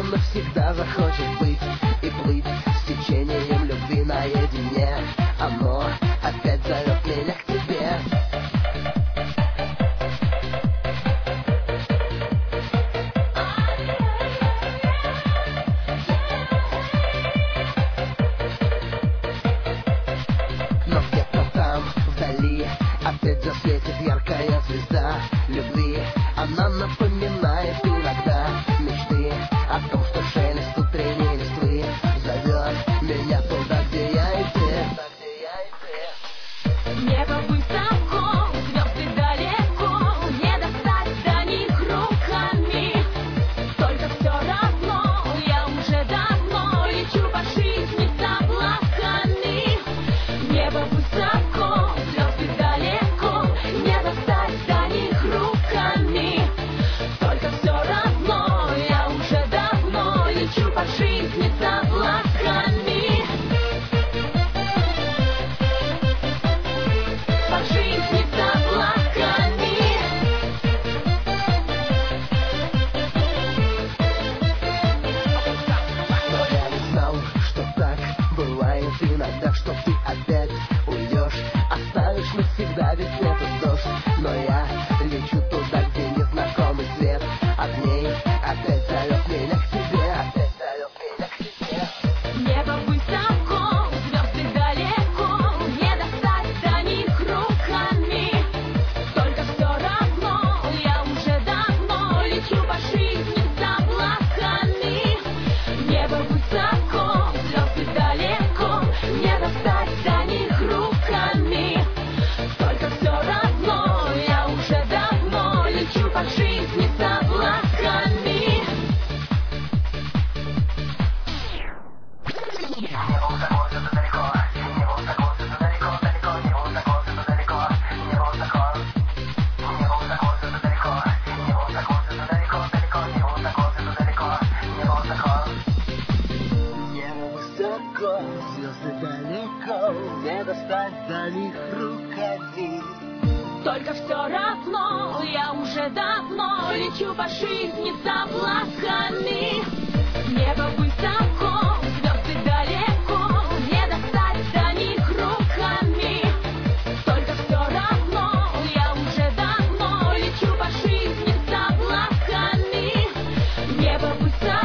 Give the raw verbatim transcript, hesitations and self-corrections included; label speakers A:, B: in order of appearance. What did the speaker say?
A: навсегда захочет быть и плыть с течением любви наедине. Оно опять зовет меня к тебе. Но где-то там, вдали, опять засветит яркая звезда любви. Она напоминает иногда мечты о том, что шелест утренней листвы зовет меня туда, где я и ты.
B: Небо высоко, звезды далеко, не достать до них руками. Только все равно я уже давно лечу по жизни с облаками. Небо высоко, звезды далеко, не достать до них руками. Только все равно я уже давно лечу по жизни с облаками. По жизни с облаками.
A: Но я не знал, что так бывает иногда, что ты опять уйдешь, оставишь навсегда весь этот дождь. Но я лечу туда, где незнакомый свет от ней опять зовет меня к тебе, опять зовет меня к тебе.
B: Небо высоко, звезды далеко, не достать до них руками. Только все равно я уже давно лечу по жизни с облаками. Небо высоко, звезды далеко, не достать до них руками. Только все равно я уже давно лечу по жизни с облаками.
A: Небо высоко, звезды далеко, не достать до них руками.
B: Только все равно я уже давно лечу по жизни с облаками. Небо высоко, звезды далеко, не достать до них руками. Только все равно я уже давно лечу по жизни с облаками. Небо высоко.